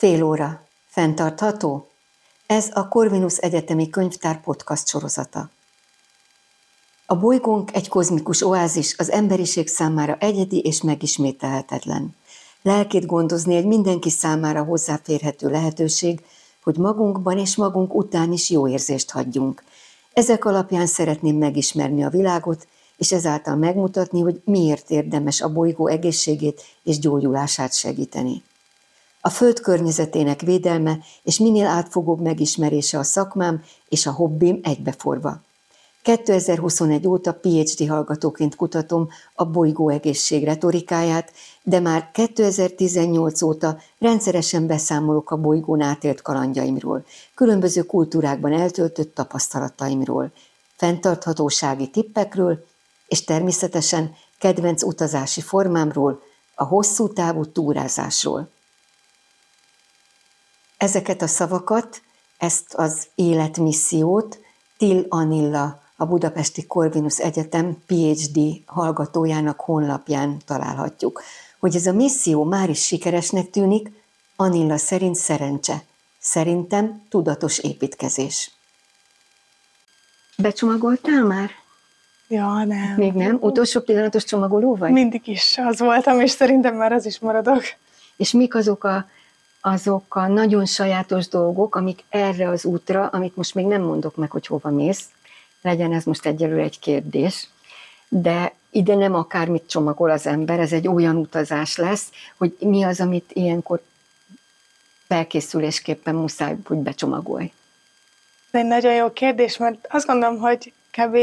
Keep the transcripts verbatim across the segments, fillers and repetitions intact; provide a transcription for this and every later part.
Fél óra. Fenntartható? Ez a Corvinus Egyetemi Könyvtár podcast sorozata. A bolygónk egy kozmikus oázis, az emberiség számára egyedi és megismételhetetlen. Lelkét gondozni egy mindenki számára hozzáférhető lehetőség, hogy magunkban és magunk után is jó érzést hagyjunk. Ezek alapján szeretném megismerni a világot, és ezáltal megmutatni, hogy miért érdemes a bolygó egészségét és gyógyulását segíteni. A Föld környezetének védelme és minél átfogóbb megismerése a szakmám és a hobbim egybeforva. kétezer-huszonegy óta PhD hallgatóként kutatom a bolygó egészség retorikáját, de már kétezer-tizennyolc óta rendszeresen beszámolok a bolygón átélt kalandjaimról, különböző kultúrákban eltöltött tapasztalataimról, fenntarthatósági tippekről, és természetesen kedvenc utazási formámról, a hosszú távú túrázásról. Ezeket a szavakat, ezt az életmissziót Till Anilla, a Budapesti Corvinus Egyetem PhD hallgatójának honlapján találhatjuk. Hogy ez a misszió már is sikeresnek tűnik, Anilla szerint szerencse, szerintem tudatos építkezés. Becsomagoltál már? Ja, nem. Még nem? Utolsó pillanatos csomagoló vagy? Mindig is az voltam, és szerintem már az is maradok. És mik azok a, azok a nagyon sajátos dolgok, amik erre az útra, amit most még nem mondok meg, hogy hova mész, legyen ez most egyelőre egy kérdés, de ide nem akármit csomagol az ember, ez egy olyan utazás lesz, hogy mi az, amit ilyenkor felkészülésképpen muszáj, hogy becsomagolj. Ez egy nagyon jó kérdés, mert azt gondolom, hogy kb.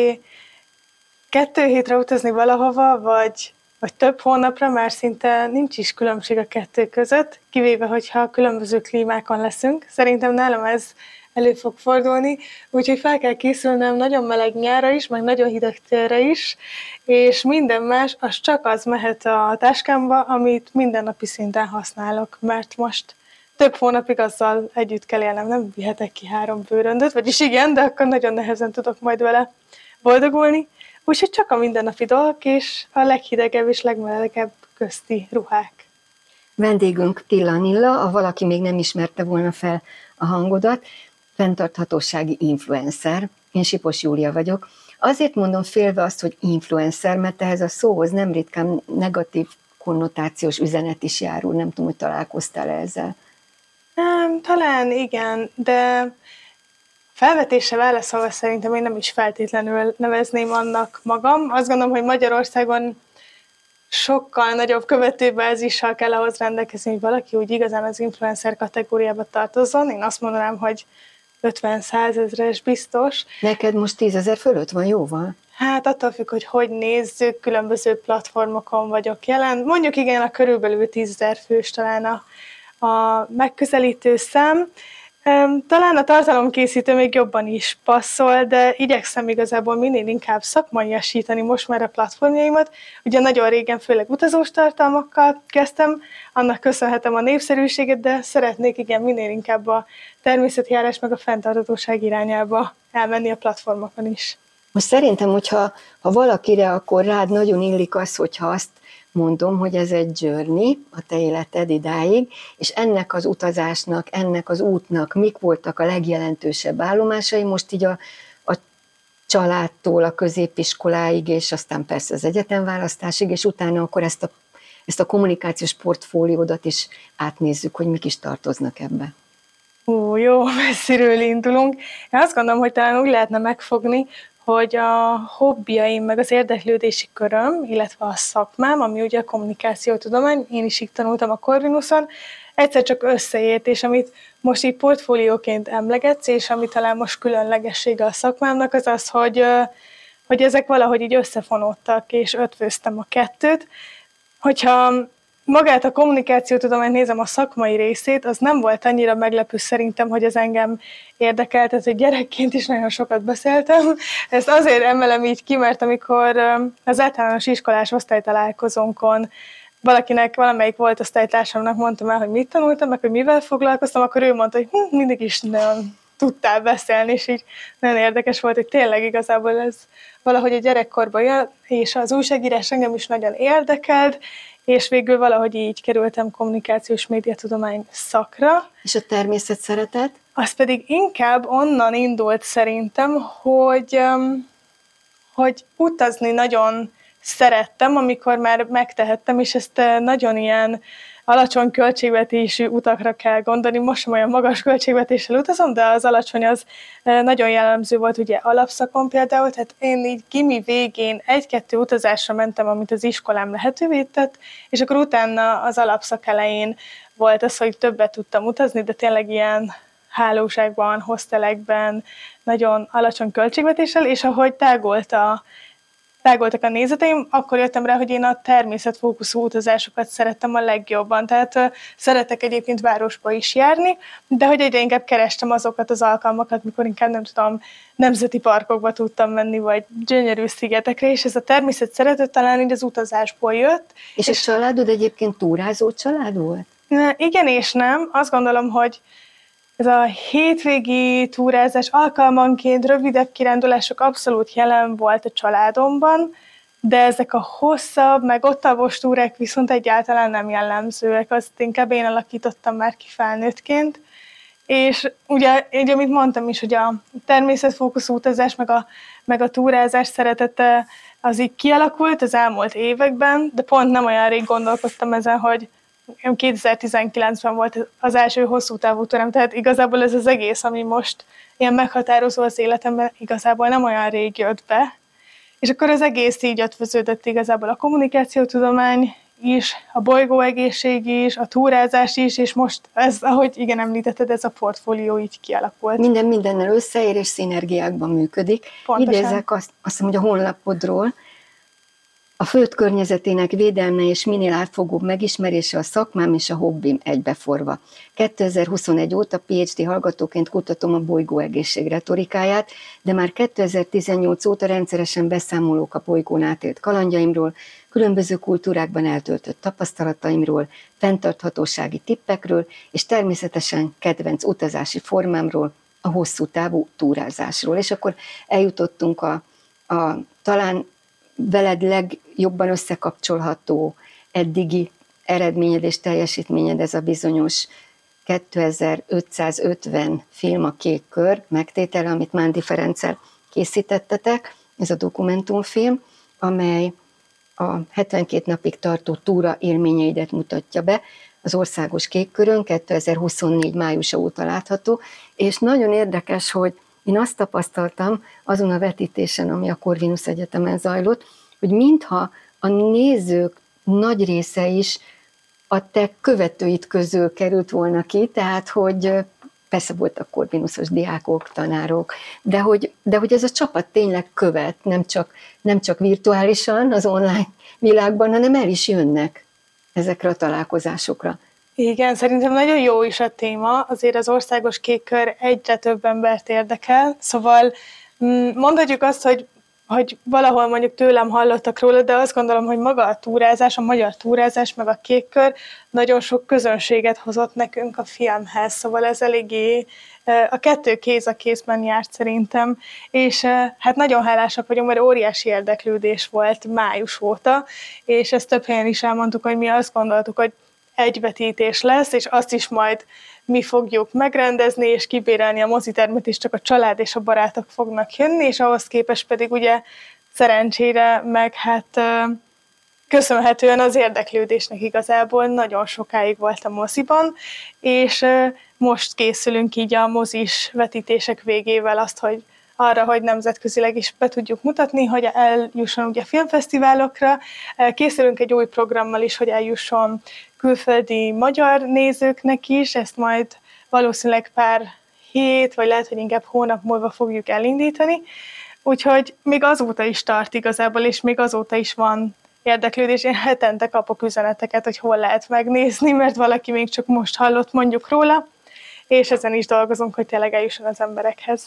kettő hétre utazni valahova, vagy, vagy több hónapra, már szinte nincs is különbség a kettő között, kivéve, hogyha különböző klímákon leszünk. Szerintem nálam ez elő fog fordulni, úgyhogy fel kell készülnem nagyon meleg nyárra is, meg nagyon hideg télre is, és minden más, az csak az mehet a táskámba, amit mindennapi szinten használok, mert most több hónapig azzal együtt kell élnem, nem vihetek ki három bőröndöt, vagyis igen, de akkor nagyon nehezen tudok majd vele boldogulni, úgyhogy csak a mindennapi dolgok és a leghidegebb és legmelegebb közti ruhák. Vendégünk Till Anilla, ha valaki még nem ismerte volna fel a hangodat, fenntarthatósági influencer. Én Sipos Júlia vagyok. Azért mondom félve azt, hogy influencer, mert ehhez a szóhoz nem ritkán negatív konnotációs üzenet is járul. Nem tudom, hogy találkoztál ezzel. Nem, talán igen, de felvetése válaszolva szerintem én nem is feltétlenül nevezném annak magam. Azt gondolom, hogy Magyarországon sokkal nagyobb követőbázissal kell ahhoz rendelkezni, hogy valaki úgy igazán az influencer kategóriába tartozzon. Én azt mondanám, hogy ötven-százezres biztos. Neked most tízezer fölött van jóval? Hát attól függ, hogy hogy nézzük, különböző platformokon vagyok jelen. Mondjuk igen, a körülbelül tízezer fős talán a, a megközelítő szám. Talán a tartalomkészítő még jobban is passzol, de igyekszem igazából minél inkább szakmaiasítani most már a platformjaimat. Ugye nagyon régen főleg utazós tartalmakkal kezdtem, annak köszönhetem a népszerűséget, de szeretnék igen minél inkább a természetjárás meg a fenntarthatóság irányába elmenni a platformokon is. Most szerintem, hogyha ha valakire, akkor rád nagyon illik az, hogyha azt mondom, hogy ez egy journey, a te életed idáig, és ennek az utazásnak, ennek az útnak mik voltak a legjelentősebb állomásai, most így a, a családtól a középiskoláig, és aztán persze az egyetemválasztásig, és utána akkor ezt a, ezt a kommunikációs portfóliódat is átnézzük, hogy mik is tartoznak ebbe. Ó, jó, messziről indulunk. Én azt gondolom, hogy talán úgy lehetne megfogni, hogy a hobbiaim, meg az érdeklődési köröm, illetve a szakmám, ami ugye a kommunikációtudomány, én is így tanultam a Corvinuson, egyszer csak összeért, és amit most így portfólióként emlegetsz, és ami talán most különlegessége a szakmámnak, az az, hogy, hogy ezek valahogy így összefonódtak, és ötvöztem a kettőt. Hogyha magát a kommunikációtudományt nézem, a szakmai részét, az nem volt annyira meglepő szerintem, hogy ez engem érdekelt, ez egy gyerekként is nagyon sokat beszéltem. Ezt azért emelem így ki, mert amikor az általános iskolás osztálytalálkozónkon valakinek, valamelyik volt osztálytársamnak mondtam el, hogy mit tanultam, meg hogy mivel foglalkoztam, akkor ő mondta, hogy hm, mindig is nagyon tudtál beszélni, és így nagyon érdekes volt, hogy tényleg igazából ez valahogy a gyerekkorban jön, és az újságírás engem is nagyon érdekelt, és végül valahogy így kerültem kommunikációs médiatudomány szakra. És a természet szeretet? Az pedig inkább onnan indult szerintem, hogy, hogy utazni nagyon szerettem, amikor már megtehettem, és ezt nagyon ilyen alacsony költségvetésű utakra kell gondolni. Most sem olyan magas költségvetéssel utazom, de az alacsony az nagyon jellemző volt ugye alapszakon például, tehát én így gimi végén egy-kettő utazásra mentem, amit az iskolám lehetővé tett, és akkor utána az alapszak elején volt az, hogy többet tudtam utazni, de tényleg ilyen hálóságban, hostelekben, nagyon alacsony költségvetéssel, és ahogy tágolt a tágoltak a nézeteim, akkor jöttem rá, hogy én a természetfókuszú utazásokat szerettem a legjobban. Tehát uh, szeretek egyébként városba is járni, de hogy egyre inkább kerestem azokat az alkalmakat, mikor inkább nem tudom, nemzeti parkokba tudtam menni, vagy gyönyörű szigetekre, és ez a természet szeretet talán így az utazásból jött. És, és a családod egyébként túrázó család volt? Igen és nem. Azt gondolom, hogy ez a hétvégi túrázás alkalmanként rövidebb kirándulások abszolút jelen volt a családomban, de ezek a hosszabb, meg ottavos túrák viszont egyáltalán nem jellemzőek, azt inkább én alakítottam már ki felnőttként. És ugye, ugye amit mondtam is, hogy a természetfókuszú utazás, meg a, meg a túrázás szeretete az így kialakult az elmúlt években, de pont nem olyan rég gondolkodtam ezen, hogy kétezer-tizenkilencben volt az első hosszú távú túrám, tehát igazából ez az egész, ami most ilyen meghatározó az életemben, igazából nem olyan rég jött be. És akkor az egész így ötvöződött igazából a kommunikációtudomány is, a bolygóegészség is, a túrázás is, és most ez, ahogy igen említetted, ez a portfólió így kialakult. Minden mindennel összeér és szinergiákban működik. Pontosan. Idézek azt, azt hiszem, hogy a honlapodról, a föld környezetének védelme és minél átfogóbb megismerése a szakmám és a hobbim egybeforva. kétezer-huszonegy óta PhD hallgatóként kutatom a bolygóegészség retorikáját, de már kétezer-tizennyolc óta rendszeresen beszámolok a bolygón átélt kalandjaimról, különböző kultúrákban eltöltött tapasztalataimról, fenntarthatósági tippekről, és természetesen kedvenc utazási formámról, a hosszú távú túrázásról. És akkor eljutottunk a, a talán veled legjobban összekapcsolható eddigi eredményed és teljesítményed, ez a bizonyos kétezer-ötszázötven film, a Kék kör megtétele, amit Mándi Ferenccel készítettetek, ez a dokumentumfilm, amely a hetvenkét napig tartó túra élményeidet mutatja be, az országos Kék körön kétezer-huszonnégy májusa óta látható, és nagyon érdekes, hogy én azt tapasztaltam azon a vetítésen, ami a Corvinus Egyetemen zajlott, hogy mintha a nézők nagy része is a te követőid közül került volna ki, tehát hogy persze voltak Corvinusos diákok, tanárok, de hogy, de hogy ez a csapat tényleg követ, nem csak, nem csak virtuálisan az online világban, hanem el is jönnek ezekre a találkozásokra. Igen, szerintem nagyon jó is a téma, azért az országos Kék kör egyre több embert érdekel, szóval mondhatjuk azt, hogy, hogy valahol mondjuk tőlem hallottak róla, de azt gondolom, hogy maga a túrázás, a magyar túrázás, meg a Kék kör nagyon sok közönséget hozott nekünk a filmhez, szóval ez eléggé a kettő kéz a kézben járt szerintem, és hát nagyon hálásak vagyunk, mert óriási érdeklődés volt május óta, és ezt több helyen is elmondtuk, hogy mi azt gondoltuk, hogy egyvetítés lesz, és azt is majd mi fogjuk megrendezni, és kibérelni a mozitermet is, csak a család és a barátok fognak jönni, és ahhoz képest pedig ugye szerencsére, meg hát köszönhetően az érdeklődésnek igazából nagyon sokáig volt a moziban, és most készülünk így a mozis vetítések végével azt, hogy arra, hogy nemzetközileg is be tudjuk mutatni, hogy eljusson ugye filmfesztiválokra. Készülünk egy új programmal is, hogy eljusson külföldi magyar nézőknek is, ezt majd valószínűleg pár hét, vagy lehet, hogy inkább hónap múlva fogjuk elindítani. Úgyhogy még azóta is tart igazából, és még azóta is van érdeklődés. Én hetente kapok üzeneteket, hogy hol lehet megnézni, mert valaki még csak most hallott mondjuk róla, és ezen is dolgozunk, hogy tényleg eljusson az emberekhez.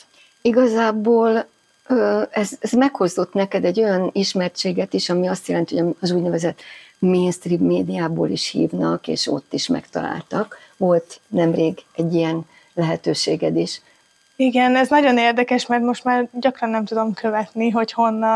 Igazából ez, ez meghozott neked egy olyan ismertséget is, ami azt jelenti, hogy az úgynevezett mainstream médiából is hívnak, és ott is megtaláltak. Volt nemrég egy ilyen lehetőséged is. Igen, ez nagyon érdekes, mert most már gyakran nem tudom követni, hogy honnan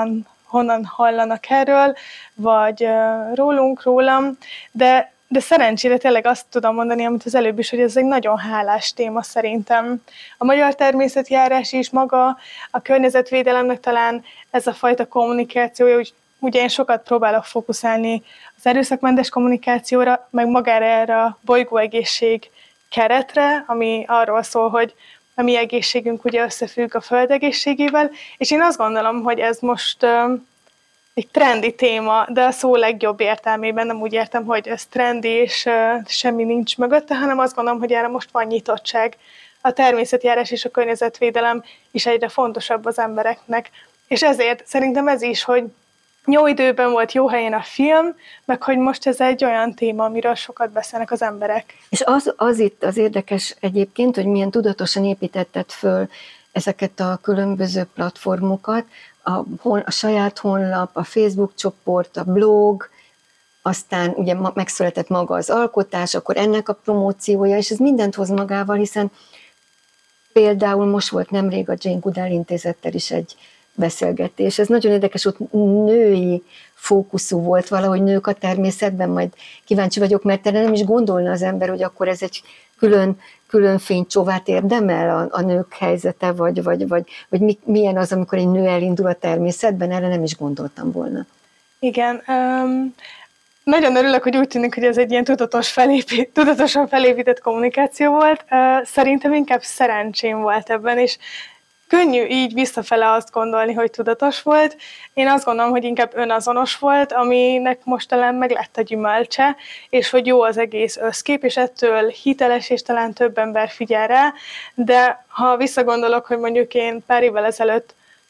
honnan hallanak erről, vagy rólunk, rólam, de De szerencsére tényleg azt tudom mondani, amit az előbb is, hogy ez egy nagyon hálás téma szerintem. A magyar természetjárás is maga, a környezetvédelemnek talán ez a fajta kommunikációja, úgy, ugye én sokat próbálok fókuszálni az erőszakmentes kommunikációra, meg magára erre a bolygóegészség keretre, ami arról szól, hogy a mi egészségünk ugye összefügg a föld egészségével, és én azt gondolom, hogy ez most egy trendi téma, de a szó legjobb értelmében nem úgy értem, hogy ez trendi, és uh, semmi nincs mögötte, hanem azt gondolom, hogy erre most van nyitottság. A természetjárás és a környezetvédelem is egyre fontosabb az embereknek. És ezért szerintem ez is, hogy jó időben volt, jó helyen a film, meg hogy most ez egy olyan téma, amiről sokat beszélnek az emberek. És az, az itt az érdekes egyébként, hogy milyen tudatosan építetted föl ezeket a különböző platformokat, A, a saját honlap, a Facebook csoport, a blog, aztán ugye megszületett maga az alkotás, akkor ennek a promóciója, és ez mindent hoz magával, hiszen például most volt nemrég a Jane Goodall Intézettel is egy beszélgetés. Ez nagyon érdekes, ott női fókuszú volt, valahogy nők a természetben, majd kíváncsi vagyok, mert erre nem is gondolna az ember, hogy akkor ez egy külön, külön fénycsóvát érdemel a, a nők helyzete, vagy, vagy, vagy, vagy mi, milyen az, amikor egy nő elindul a természetben, erre nem is gondoltam volna. Igen, um, nagyon örülök, hogy úgy tűnik, hogy ez egy ilyen tudatos felépít, tudatosan felépített kommunikáció volt. Uh, szerintem inkább szerencsém volt ebben, és könnyű így visszafele azt gondolni, hogy tudatos volt. Én azt gondolom, hogy inkább önazonos volt, aminek most talán meg lett a gyümölcse, és hogy jó az egész összkép, és ettől hiteles, és talán több ember figyel rá. De ha visszagondolok, hogy mondjuk én pár évvel ezelőtt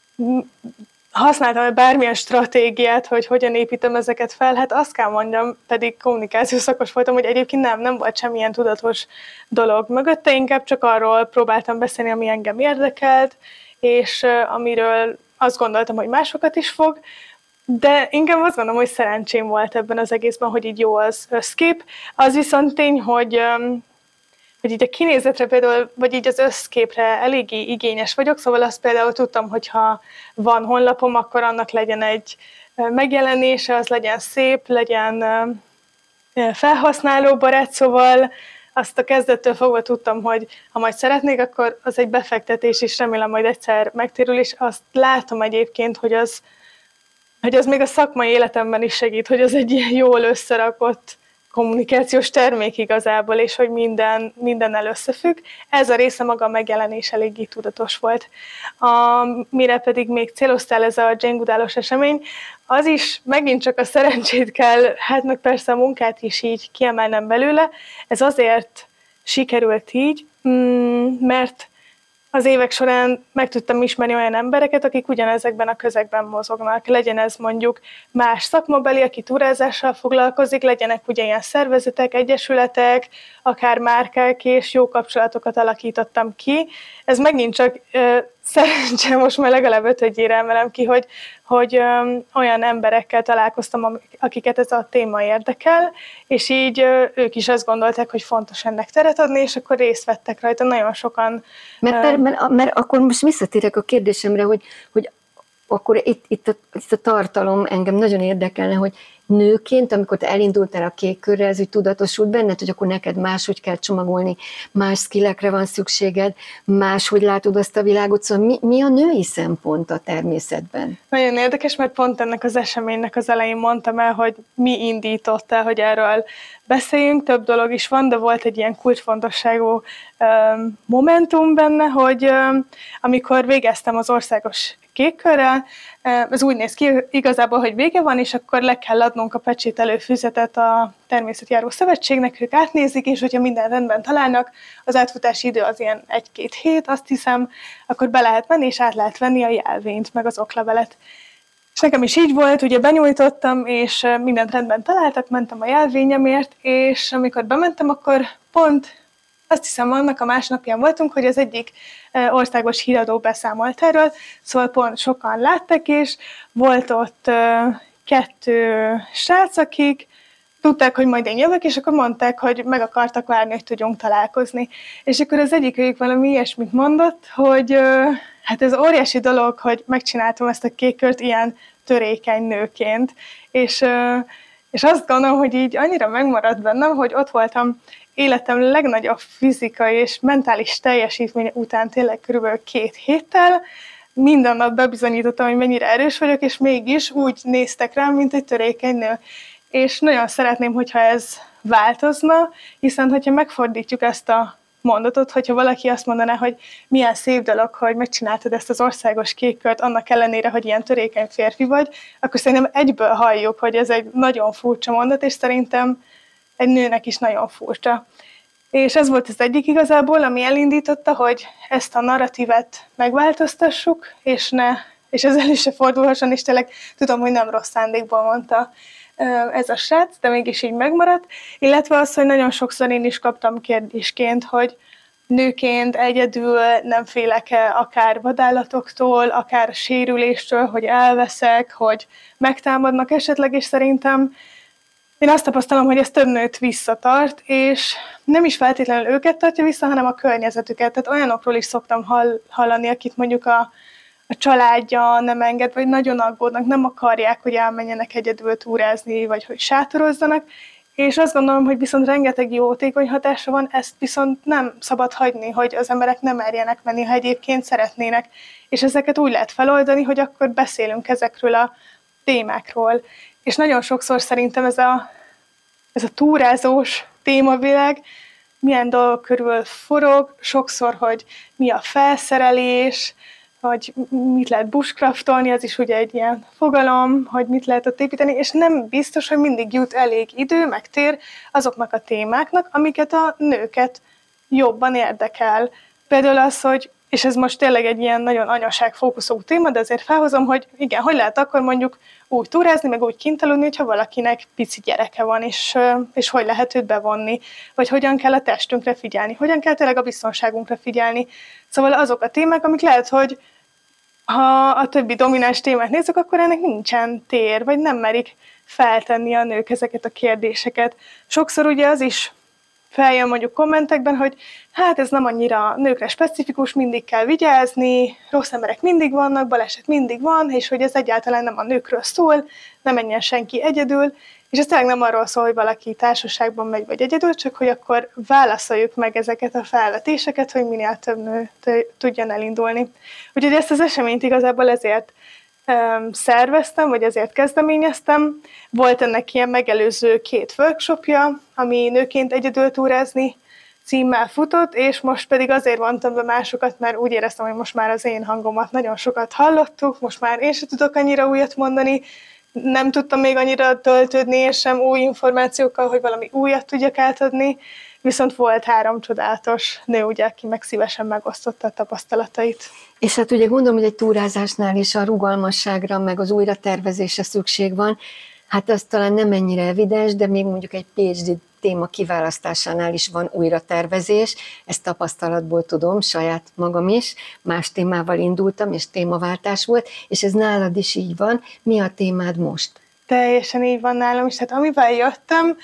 használtam bármilyen stratégiát, hogy hogyan építem ezeket fel, hát azt kell mondjam, pedig kommunikációs szakos voltam, hogy egyébként nem, nem volt semmilyen tudatos dolog mögötte, inkább csak arról próbáltam beszélni, ami engem érdekelt, és uh, amiről azt gondoltam, hogy másokat is fog, de inkább azt gondolom, hogy szerencsém volt ebben az egészben, hogy így jó az összkép. Az viszont tény, hogy um, hogy így a kinézetre például, vagy így az összképre eléggé igényes vagyok, szóval azt például tudtam, hogy ha van honlapom, akkor annak legyen egy megjelenése, az legyen szép, legyen felhasználóbarát, szóval azt a kezdettől fogva tudtam, hogy ha majd szeretnék, akkor az egy befektetés, és remélem majd egyszer megtérül, és azt látom egyébként, hogy az, hogy az még a szakmai életemben is segít, hogy az egy ilyen jól összerakott kommunikációs termék igazából, és hogy minden, mindennel összefügg. Ez a része maga a megjelenés eléggé tudatos volt. Amire pedig még céloztál ez a Jane Goodall-os esemény, az is megint csak a szerencsét kell, hát meg persze a munkát is így kiemelnem belőle. Ez azért sikerült így, mert az évek során meg tudtam ismerni olyan embereket, akik ugyanezekben a közegben mozognak. Legyen ez mondjuk más szakmabeli, aki túrázással foglalkozik, legyenek ugye ilyen szervezetek, egyesületek, akár márkák, és jó kapcsolatokat alakítottam ki. Ez megint csak ö, szerencsé, most már legalább ötödjére emelem ki, hogy, hogy ö, olyan emberekkel találkoztam, akiket ez a téma érdekel, és így ö, ők is azt gondolták, hogy fontos ennek teret adni, és akkor részt vettek rajta nagyon sokan. Mert, mert, mert, mert akkor most visszatérek a kérdésemre, hogy, hogy akkor itt, itt, a, itt a tartalom engem nagyon érdekelne, hogy nőként, amikor te elindultál a Kék Körre, ez úgy tudatosult benned, hogy akkor neked máshogy kell csomagolni, más skillekre van szükséged, máshogy látod azt a világot, szóval mi, mi a női szempont a természetben? Nagyon érdekes, mert pont ennek az eseménynek az elején mondtam el, hogy mi indított el, hogy erről beszéljünk, több dolog is van, de volt egy ilyen kulcsfontosságú um, momentum benne, hogy um, amikor végeztem az országos Kék Körrel, ez úgy néz ki igazából, hogy vége van, és akkor le kell adnunk a pecsételő füzetet a Természetjáró Szövetségnek, ők átnézik, és hogyha minden rendben találnak, az átfutási idő az ilyen egy-két hét, azt hiszem, akkor be lehet menni, és át lehet venni a jelvényt, meg az oklevelet. És nekem is így volt, ugye benyújtottam, és mindent rendben találtak, mentem a jelvényemért, és amikor bementem, akkor pont azt hiszem, annak a másnapján voltunk, hogy az egyik országos híradó beszámolt erről, szóval pont sokan láttak, és volt ott kettő srác, akik tudták, hogy majd én jövök, és akkor mondták, hogy meg akartak várni, hogy tudjunk találkozni. És akkor az egyik őjük valami ilyesmit mondott, hogy hát ez óriási dolog, hogy megcsináltam ezt a kékkört ilyen törékeny nőként, és, és azt gondolom, hogy így annyira megmaradt bennem, hogy ott voltam életem legnagyobb fizikai és mentális teljesítmény után tényleg körülbelül két héttel, minden nap bebizonyítottam, hogy mennyire erős vagyok, és mégis úgy néztek rám, mint egy törékeny nő. És nagyon szeretném, hogyha ez változna, hiszen hogyha megfordítjuk ezt a mondatot, hogyha valaki azt mondaná, hogy milyen szép dolog, hogy megcsináltad ezt az országos kékkört, annak ellenére, hogy ilyen törékeny férfi vagy, akkor szerintem egyből halljuk, hogy ez egy nagyon furcsa mondat, és szerintem egy nőnek is nagyon furcsa. És ez volt az egyik igazából, ami elindította, hogy ezt a narratívát megváltoztassuk, és, ne, és ez elő se fordulhasson, és tényleg tudom, hogy nem rossz szándékban mondta ez a srác, de mégis így megmaradt, illetve az, hogy nagyon sokszor én is kaptam kérdésként, hogy nőként egyedül nem félek-e akár vadállatoktól, akár sérüléstől, hogy elveszek, hogy megtámadnak esetleg, és szerintem én azt tapasztalom, hogy ez több nőt visszatart, és nem is feltétlenül őket tartja vissza, hanem a környezetüket. Tehát olyanokról is szoktam hall, hallani, akit mondjuk a, a családja nem enged, vagy nagyon aggódnak, nem akarják, hogy elmenjenek egyedül túrázni, vagy hogy sátorozzanak, és azt gondolom, hogy viszont rengeteg jótékony hatása van, ezt viszont nem szabad hagyni, hogy az emberek nem merjenek menni, ha egyébként szeretnének. És ezeket úgy lehet feloldani, hogy akkor beszélünk ezekről a témákról. És nagyon sokszor szerintem ez a, ez a túrázós témavilág milyen dolgok körül forog, sokszor, hogy mi a felszerelés, hogy mit lehet bushcraftolni, az is ugye egy ilyen fogalom, hogy mit lehet ott építeni, és nem biztos, hogy mindig jut elég idő, meg tér azoknak a témáknak, amiket a nőket jobban érdekel. Például az, hogy, és ez most tényleg egy ilyen nagyon anyaságfókuszú téma, de azért felhozom, hogy igen, hogy lehet akkor mondjuk úgy túrázni, meg úgy kint aludni, hogyha valakinek pici gyereke van, és, és hogy lehet őt bevonni, vagy hogyan kell a testünkre figyelni, hogyan kell tényleg a biztonságunkra figyelni. Szóval azok a témák, amik lehet, hogy ha a többi domináns témát nézzük, akkor ennek nincsen tér, vagy nem merik feltenni a nők ezeket a kérdéseket. Sokszor ugye az is feljön mondjuk kommentekben, hogy hát ez nem annyira nőkre specifikus, mindig kell vigyázni, rossz emberek mindig vannak, baleset mindig van, és hogy ez egyáltalán nem a nőkről szól, nem menjen senki egyedül, és ez tényleg nem arról szól, hogy valaki társaságban megy vagy egyedül, csak hogy akkor válaszoljuk meg ezeket a felvetéseket, hogy minél több nő tudjon elindulni. Úgyhogy ezt az eseményt igazából ezért um, szerveztem, vagy ezért kezdeményeztem. Volt ennek ilyen megelőző két workshopja, ami nőként egyedül túrázni címmel futott, és most pedig azért vontam be másokat, mert úgy éreztem, hogy most már az én hangomat nagyon sokat hallottuk, most már én sem tudok annyira újat mondani, nem tudtam még annyira töltődni, és sem új információkkal, hogy valami újat tudjak átadni, viszont volt három csodálatos nő, ugye, aki meg szívesen megosztotta a tapasztalatait. És hát ugye gondolom, hogy egy túrázásnál is a rugalmasságra, meg az újratervezésre szükség van, hát az talán nem ennyire evidens, de még mondjuk egy pé há dé téma kiválasztásánál is van újratervezés, ezt tapasztalatból tudom, saját magam is, más témával indultam, és témaváltás volt, és ez nálad is így van. Mi a témád most? Teljesen így van nálam is, hát amivel jöttem,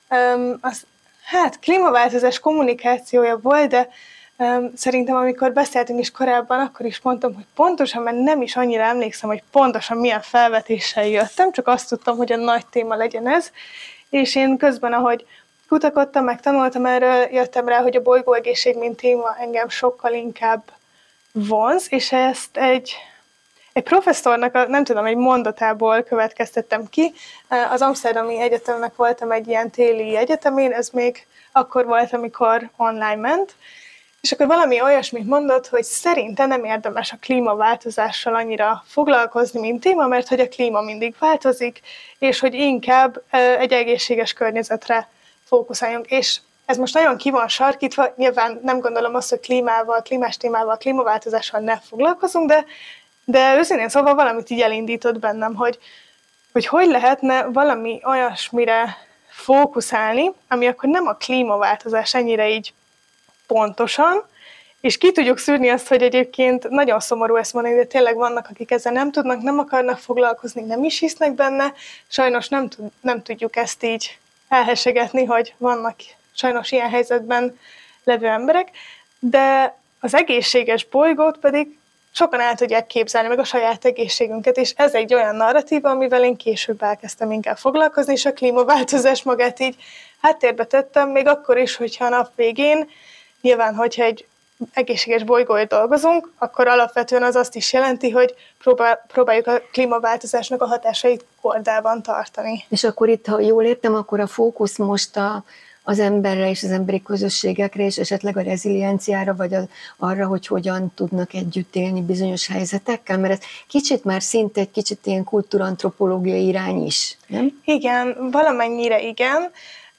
az hát klímaváltozás kommunikációja volt, de um, szerintem amikor beszéltünk is korábban, akkor is mondtam, hogy pontosan, mert nem is annyira emlékszem, hogy pontosan milyen felvetéssel jöttem, csak azt tudtam, hogy a nagy téma legyen ez, és én közben, ahogy kutakodtam, meg tanultam erről, jöttem rá, hogy a bolygóegészség mint téma engem sokkal inkább vonz, és ezt egy, egy professzornak, a, nem tudom, egy mondatából következtettem ki. Az Amszterdami Egyetemnek voltam egy ilyen téli egyetemén, ez még akkor volt, amikor online ment, és akkor valami olyasmit mondott, hogy szerinte nem érdemes a klímaváltozással annyira foglalkozni, mint téma, mert hogy a klíma mindig változik, és hogy inkább egy egészséges környezetre fókuszáljunk. És ez most nagyon ki van sarkítva, nyilván nem gondolom azt, hogy klímával, klímás témával, klímaváltozással ne foglalkozunk, de, de őszintén szóval valamit így elindított bennem, hogy, hogy hogy lehetne valami olyasmire fókuszálni, ami akkor nem a klímaváltozás ennyire így pontosan, és ki tudjuk szűrni azt, hogy egyébként nagyon szomorú ezt mondani, de tényleg vannak, akik ezzel nem tudnak, nem akarnak foglalkozni, nem is hisznek benne, sajnos nem, tud, nem tudjuk ezt így elhessegetni, hogy vannak sajnos ilyen helyzetben levő emberek, de az egészséges bolygót pedig sokan el tudják képzelni meg a saját egészségünket, és ez egy olyan narratíva, amivel én később elkezdtem inkább foglalkozni, és a klímaváltozás magát így háttérbe tettem, még akkor is, hogyha a nap végén, nyilván, hogyha egy egészséges bolygóért dolgozunk, akkor alapvetően az azt is jelenti, hogy próbál, próbáljuk a klímaváltozásnak a hatásait kordában tartani. És akkor itt, ha jól értem, akkor a fókusz most a, az emberre és az emberi közösségekre, és esetleg a rezilienciára, vagy a, arra, hogy hogyan tudnak együtt élni bizonyos helyzetekkel, mert ez kicsit már szinte egy kicsit ilyen kultúrantropológiai irány is, nem? Igen, valamennyire igen.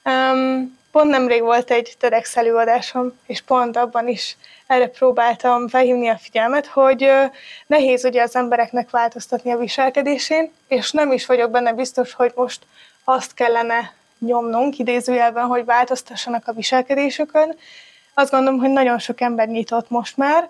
Um, Pont nemrég volt egy TEDx előadásom, és pont abban is erre próbáltam felhívni a figyelmet, hogy nehéz ugye az embereknek változtatni a viselkedésén, és nem is vagyok benne biztos, hogy most azt kellene nyomnunk idézőjelben, hogy változtassanak a viselkedésükön. Azt gondolom, hogy nagyon sok ember nyitott most már,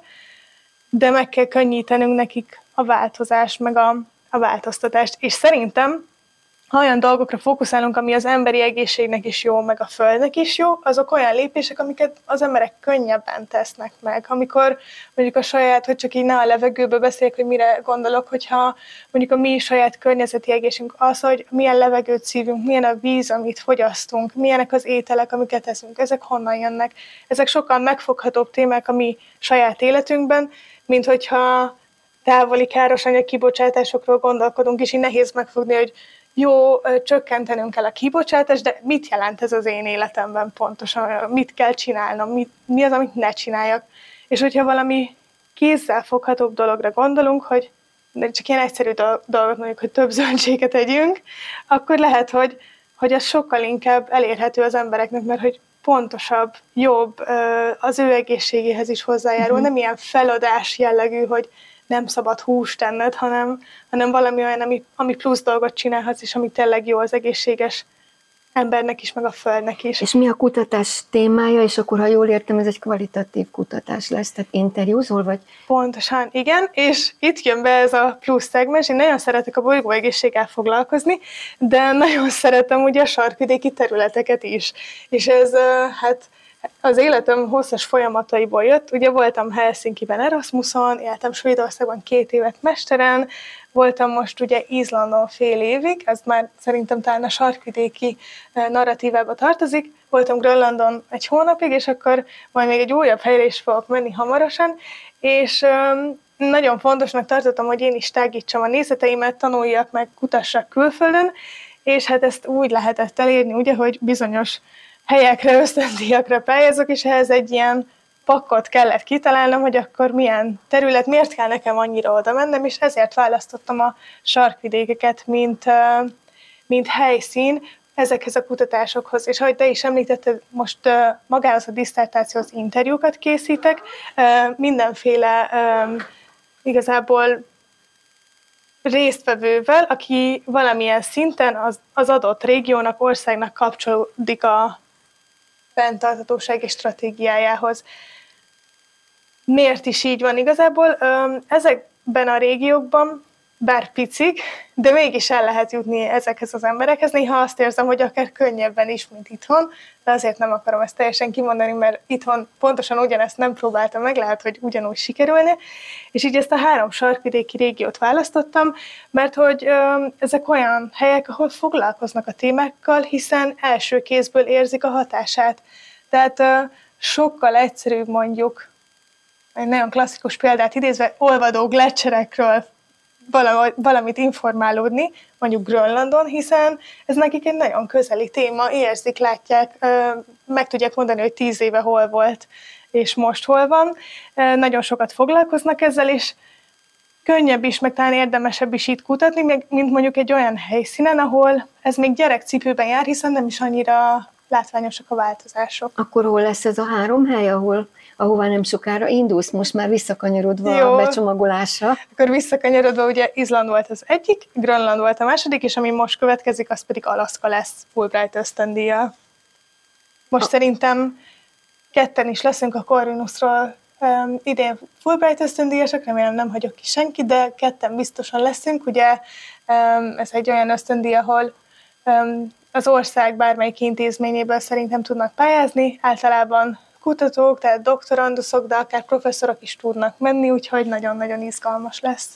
de meg kell könnyítenünk nekik a változást, meg a, a változtatást. És szerintem, ha olyan dolgokra fókuszálunk, ami az emberi egészségnek is jó, meg a Földnek is jó, azok olyan lépések, amiket az emberek könnyebben tesznek meg. Amikor mondjuk a saját, hogy csak így ne a levegőből beszéljek, hogy mire gondolok, hogyha mondjuk a mi saját környezeti egészségünk az, hogy milyen levegőt szívünk, milyen a víz, amit fogyasztunk, milyenek az ételek, amiket teszünk, ezek honnan jönnek. Ezek sokkal megfoghatóbb témák a mi saját életünkben, mint hogyha távoli károsanyag kibocsátásokról gondolkodunk, és így nehéz megfogni, hogy jó, csökkentenünk kell a kibocsátást, de mit jelent ez az én életemben pontosan? Mit kell csinálnom? Mit, mi az, amit ne csináljak? És hogyha valami kézzel foghatóbb dologra gondolunk, hogy csak ilyen egyszerű dolgot mondjuk, hogy több zöldséget együnk, akkor lehet, hogy, hogy az sokkal inkább elérhető az embereknek, mert hogy pontosabb, jobb, az ő egészségéhez is hozzájárul, uh-huh. nem ilyen feladás jellegű, hogy nem szabad húst tenned, hanem, hanem valami olyan, ami, ami plusz dolgot csinálhatsz, és ami tényleg jó az egészséges embernek is, meg a Földnek is. És mi a kutatás témája, és akkor, ha jól értem, ez egy kvalitatív kutatás lesz, tehát interjúzol, vagy? Pontosan, igen, és itt jön be ez a plusz szegmens. Én nagyon szeretek a bolygó egészséggel foglalkozni, de nagyon szeretem ugye a sarkvidéki területeket is. És ez, hát az életem hosszas folyamataiból jött. Ugye voltam Helsinkiben Erasmuson, éltem Svédországban két évet mesteren, voltam most ugye Izlandon fél évig, ez már szerintem talán a sarkvidéki narratívába tartozik, voltam Grönlandon egy hónapig, és akkor majd még egy újabb helyre is fogok menni hamarosan, és nagyon fontosnak tartottam, hogy én is tágítsam a nézeteimet, tanuljak meg, kutassak külföldön, és hát ezt úgy lehetett elérni, ugye, hogy bizonyos helyekre, ösztöndíjakra pályázok, és ehhez egy ilyen pakkot kellett kitalálnom, hogy akkor milyen terület, miért kell nekem annyira oda mennem, és ezért választottam a sarkvidékeket, mint, mint helyszín ezekhez a kutatásokhoz. És ahogy te is említetted, most magához a diszertációhoz interjúkat készítek, mindenféle igazából résztvevővel, aki valamilyen szinten az, az adott régiónak, országnak kapcsolódik a fenntarthatóság és stratégiájához. Miért is így van igazából? Ezekben a régiókban, bár picik, de mégis el lehet jutni ezekhez az emberekhez. Néha azt érzem, hogy akár könnyebben is, mint itthon, de azért nem akarom ezt teljesen kimondani, mert itthon pontosan ugyanezt nem próbáltam meg, lehet, hogy ugyanúgy sikerülne. És így ezt a három sarkvidéki régiót választottam, mert hogy ö, ezek olyan helyek, ahol foglalkoznak a témákkal, hiszen első kézből érzik a hatását. Tehát ö, sokkal egyszerűbb mondjuk, egy nagyon klasszikus példát idézve, olvadó gleccserekről valamit informálódni, mondjuk Grönlandon, hiszen ez nekik egy nagyon közeli téma, érzik, látják, meg tudják mondani, hogy tíz éve hol volt, és most hol van. Nagyon sokat foglalkoznak ezzel, és könnyebb is, meg talán érdemesebb is itt kutatni, mint mondjuk egy olyan helyszínen, ahol ez még gyerekcipőben jár, hiszen nem is annyira látványosak a változások. Akkor hol lesz ez a három hely, ahol ahová nem sokára indulsz, most már visszakanyarodva Jó. a becsomagolásra? Akkor visszakanyarodva, ugye Izland volt az egyik, Grönland volt a második, és ami most következik, az pedig Alaszka lesz Fulbright ösztöndíjjal. Most a... szerintem ketten is leszünk a Corvinusról um, idén Fulbright ösztöndíjasok, remélem nem hagyok ki senki, de ketten biztosan leszünk. Ugye um, ez egy olyan ösztöndíj, ahol um, az ország bármelyik intézményéből szerintem tudnak pályázni, általában kutatók, tehát doktoranduszok, de akár professzorok is tudnak menni, úgyhogy nagyon-nagyon izgalmas lesz.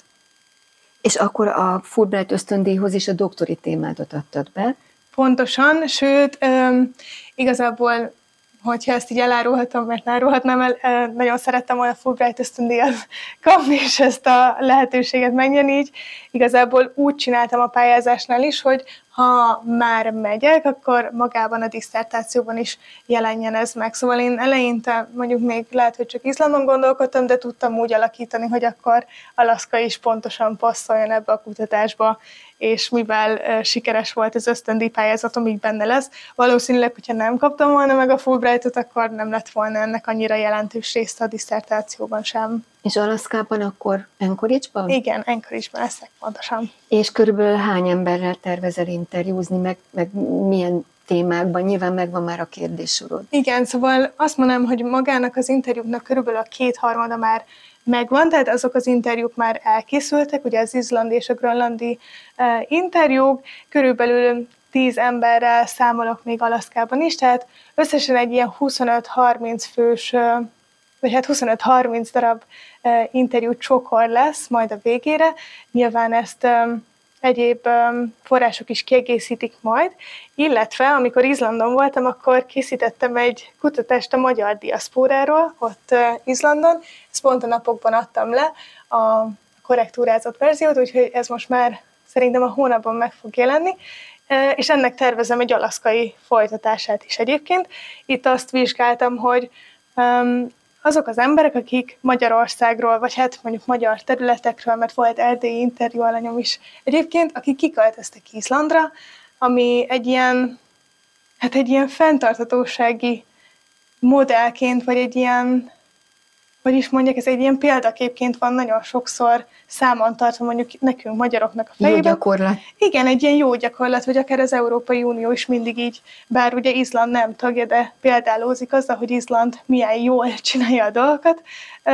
És akkor a Fulbright ösztöndíjhoz is a doktori témádat adtad be? Pontosan, sőt, um, igazából, hogyha ezt így elárulhatom, mert árulhatnám el, nagyon szerettem volna Fulbright ösztöndíjat kapni, és ezt a lehetőséget megnyerni, így igazából úgy csináltam a pályázásnál is, hogy ha már megyek, akkor magában a disszertációban is jelenjen ez meg. Szóval én eleinte mondjuk még lehet, hogy csak Izlandon gondolkodtam, de tudtam úgy alakítani, hogy akkor Alaszka is pontosan passzoljon ebbe a kutatásba, és mivel uh, sikeres volt az ösztöndíj pályázatom, így benne lesz. Valószínűleg, hogyha nem kaptam volna meg a Fulbrightot, akkor nem lett volna ennek annyira jelentős részt a disszertációban sem. És Alaszkában akkor Anchorage-ban? Igen, Anchorage-ban leszek pontosan. És körülbelül hány emberrel tervezel interjúzni, meg, meg milyen témákban? Nyilván megvan már a kérdéssorod. Igen, szóval azt mondanám, hogy magának az interjúknak körülbelül a kétharmada már megvan, tehát azok az interjúk már elkészültek, ugye az izlandi és a grönlandi uh, interjúk, körülbelül tíz emberrel számolok még Alaszkában is, tehát összesen egy ilyen huszonöt-harminc fős, uh, vagy hát huszonöt-harminc darab uh, interjú csokor lesz majd a végére. Nyilván ezt um, egyéb um, források is kiegészítik majd, illetve amikor Izlandon voltam, akkor készítettem egy kutatást a magyar diaszpóráról ott uh, Izlandon, ezt pont a napokban adtam le a korrektúrázott verziót, úgyhogy ez most már szerintem a hónapban meg fog jelenni, uh, és ennek tervezem egy alaszkai folytatását is egyébként. Itt azt vizsgáltam, hogy um, azok az emberek, akik Magyarországról, vagy hát mondjuk magyar területekről, mert volt erdélyi interjú alanyom is egyébként, akik kiköltöztek Izlandra, ami egy ilyen, hát egy ilyen fenntarthatósági modellként, vagy egy ilyen, hogy is mondják, ez egy ilyen példaképként van nagyon sokszor számon tartva mondjuk nekünk, magyaroknak a fejében. Jó gyakorlat. Igen, egy ilyen jó gyakorlat, hogy akár az Európai Unió is mindig így, bár ugye Izland nem tagja, de példálózik azzal, hogy Izland milyen jól csinálja a dolgokat.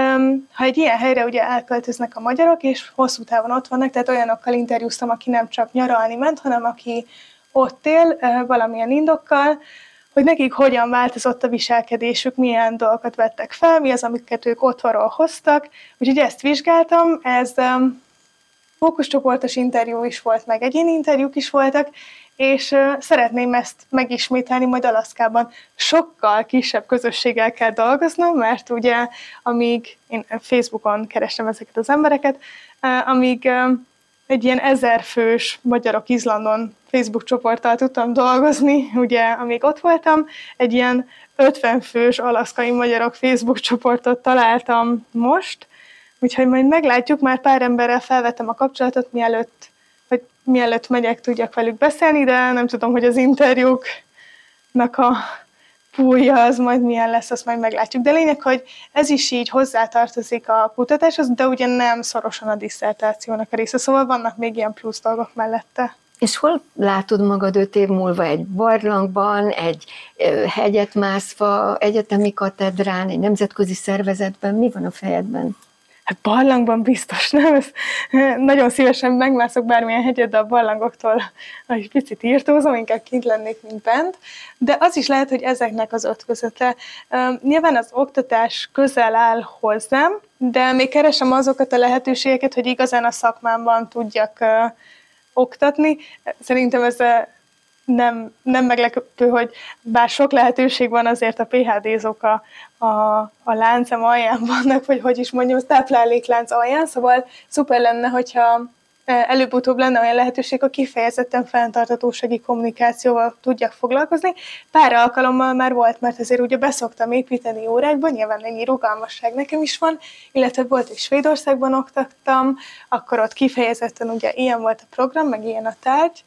Ha egy ilyen helyre ugye elköltöznek a magyarok, és hosszú távon ott vannak, tehát olyanokkal interjúztam, aki nem csak nyaralni ment, hanem aki ott él valamilyen indokkal, hogy nekik hogyan változott a viselkedésük, milyen dolgokat vettek fel, mi az, amiket ők otthonról hoztak. Úgyhogy ezt vizsgáltam, ez um, fókuszcsoportos interjú is volt, meg egyéni interjúk is voltak, és uh, szeretném ezt megismételni majd Alaszkában. Sokkal kisebb közösséggel kell dolgoznom, mert ugye amíg én Facebookon keresem ezeket az embereket, uh, amíg uh, egy ilyen ezerfős magyarok Izlandon Facebook csoporttal tudtam dolgozni, ugye, amíg ott voltam, egy ilyen ötven fős alaszkai magyarok Facebook csoportot találtam most, úgyhogy majd meglátjuk, már pár emberrel felvettem a kapcsolatot, mielőtt, hogy mielőtt megyek, tudjak velük beszélni, de nem tudom, hogy az interjúknak a púlja az majd milyen lesz, azt majd meglátjuk. De lényeg, hogy ez is így hozzátartozik a kutatáshoz, de ugye nem szorosan a disszertációnak a része, szóval vannak még ilyen plusz dolgok mellette. És hol látod magad öt év múlva? Egy barlangban, egy hegyet mászva, egyetemi katedrán, egy nemzetközi szervezetben? Mi van a fejedben? Hát barlangban biztos, nem? Ezt nagyon szívesen megmászok bármilyen hegyet, de a barlangoktól egy picit írtózom, inkább kint lennék, mint bent. De az is lehet, hogy ezeknek az ötvözete. Nyilván az oktatás közel áll hozzám, de még keresem azokat a lehetőségeket, hogy igazán a szakmámban tudjak oktatni. Szerintem ez nem, nem meglepő, hogy bár sok lehetőség van, azért a pé há dé-zók a, a, a láncem alján vannak, vagy hogy is mondjam, a tápláléklánc alján, szóval szuper lenne, hogyha előbb-utóbb lenne olyan lehetőség, hogy kifejezetten fenntarthatósági kommunikációval tudjak foglalkozni. Pár alkalommal már volt, mert azért ugye beszoktam építeni órákban, nyilván ennyi rugalmasság nekem is van, illetve volt, hogy Svédországban oktattam, akkor ott kifejezetten ugye ilyen volt a program, meg ilyen a tárgy.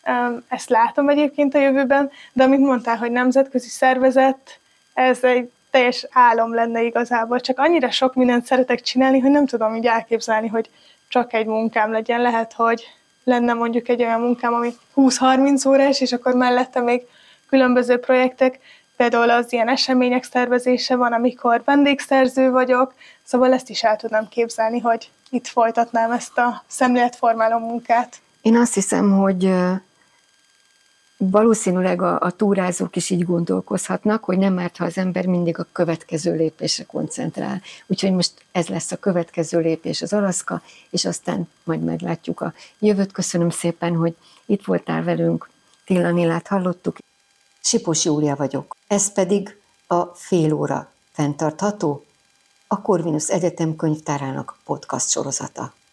Ezt látom egyébként a jövőben, de amit mondtál, hogy nemzetközi szervezet, ez egy teljes álom lenne igazából. Csak annyira sok mindent szeretek csinálni, hogy nem tudom így elképzelni, hogy csak egy munkám legyen. Lehet, hogy lenne mondjuk egy olyan munkám, ami húsz-harminc órás, és akkor mellette még különböző projektek, például az ilyen események szervezése van, amikor vendégszerző vagyok, szóval ezt is el tudnám képzelni, hogy itt folytatnám ezt a szemléletformáló munkát. Én azt hiszem, hogy valószínűleg a, a túrázók is így gondolkozhatnak, hogy nem árt, ha az ember mindig a következő lépésre koncentrál. Úgyhogy most ez lesz a következő lépés, az Alaszka, és aztán majd meglátjuk a jövőt. Köszönöm szépen, hogy itt voltál velünk. Tilla Nilát hallottuk. Sipos Júlia vagyok. Ez pedig a Fél óra fenntartható, a Corvinus Egyetem könyvtárának podcast sorozata.